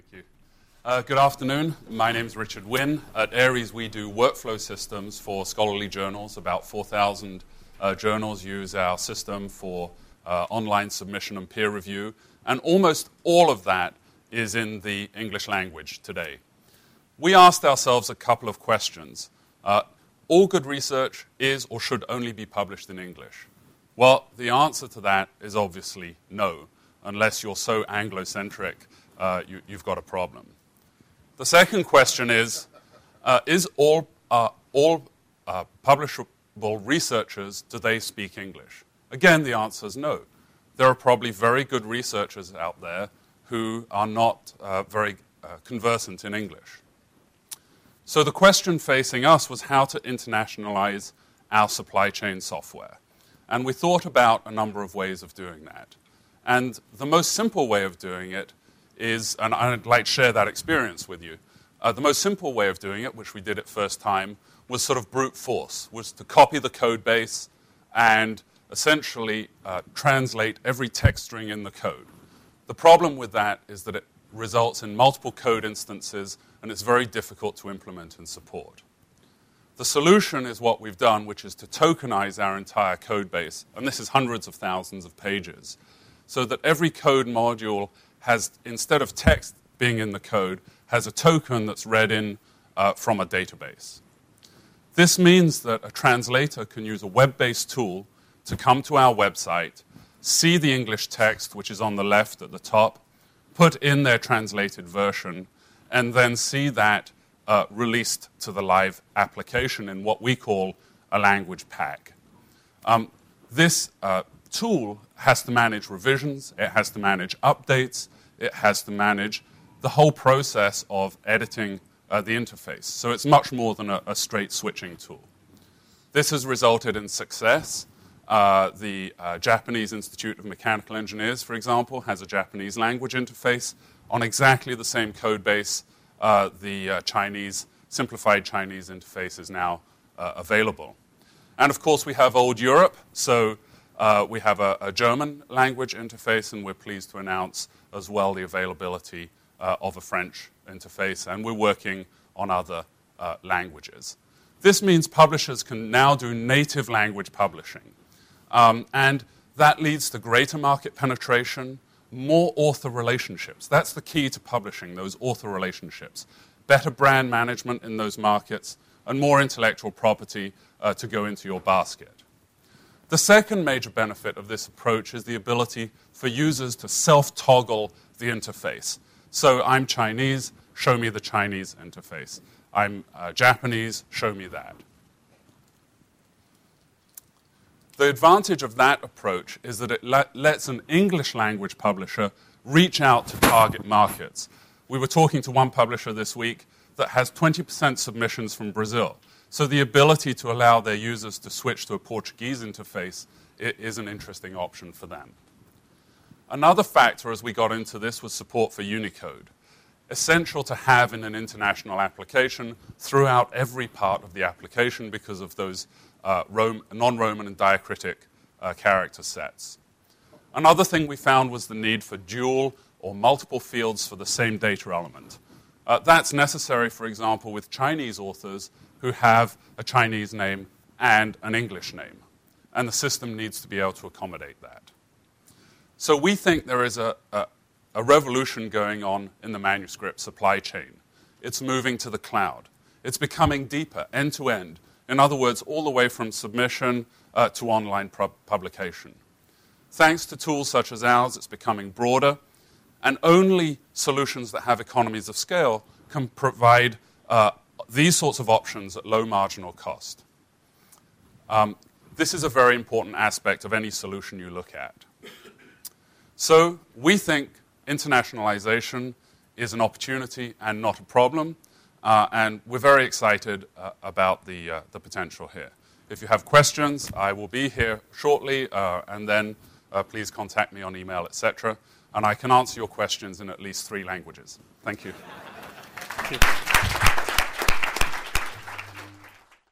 Thank you. Good afternoon. My name is Richard Wynn. At Aries, we do workflow systems for scholarly journals. About 4,000 journals use our system for online submission and peer review. And almost all of that is in the English language today. We asked ourselves a couple of questions. All good research is or should only be published in English? Well, the answer to that is obviously no. Unless you're so Anglo-centric, you've got a problem. The second question is all publishable researchers, do they speak English? Again, the answer is no. There are probably very good researchers out there who are not very conversant in English. So the question facing us was how to internationalize our supply chain software. And we thought about a number of ways of doing that. And the most simple way of doing it is, and I'd like to share that experience with you, the most simple way of doing it, which we did it first time, was sort of brute force, was to copy the code base and essentially translate every text string in the code. The problem with that is that it results in multiple code instances, and it's very difficult to implement and support. The solution is what we've done, which is to tokenize our entire code base, and this is hundreds of thousands of pages, so that every code module has, instead of text being in the code, has a token that's read in from a database. This means that a translator can use a web-based tool to come to our website, see the English text, which is on the left at the top, put in their translated version, and then see that released to the live application in what we call a language pack. This tool has to manage revisions, it has to manage updates, it has to manage the whole process of editing the interface. So it's much more than a straight switching tool. This has resulted in success. The Japanese Institute of Mechanical Engineers, for example, has a Japanese language interface on exactly the same code base. The simplified Chinese interface is now available. And of course, we have old Europe. So we have a German language interface, and we're pleased to announce as well the availability of a French interface, and we're working on other languages. This means publishers can now do native language publishing. And that leads to greater market penetration, more author relationships. That's the key to publishing, those author relationships. Better brand management in those markets, and more intellectual property to go into your basket. The second major benefit of this approach is the ability for users to self-toggle the interface. So I'm Chinese, show me the Chinese interface. I'm Japanese, show me that. The advantage of that approach is that it lets an English language publisher reach out to target markets. We were talking to one publisher this week that has 20% submissions from Brazil. So the ability to allow their users to switch to a Portuguese interface is an interesting option for them. Another factor as we got into this was support for Unicode, essential to have in an international application throughout every part of the application because of those non-Roman and diacritic character sets. Another thing we found was the need for dual or multiple fields for the same data element. That's necessary, for example, with Chinese authors who have a Chinese name and an English name. And the system needs to be able to accommodate that. So we think there is a revolution going on in the manuscript supply chain. It's moving to the cloud. It's becoming deeper, end-to-end. In other words, all the way from submission to online publication. Thanks to tools such as ours, it's becoming broader, and only solutions that have economies of scale can provide these sorts of options at low marginal cost. This is a very important aspect of any solution you look at. So we think internationalization is an opportunity and not a problem. And we're very excited about the potential here. If you have questions, I will be here shortly, and then please contact me on email, etc. And I can answer your questions in at least 3 languages. Thank you. Thank you.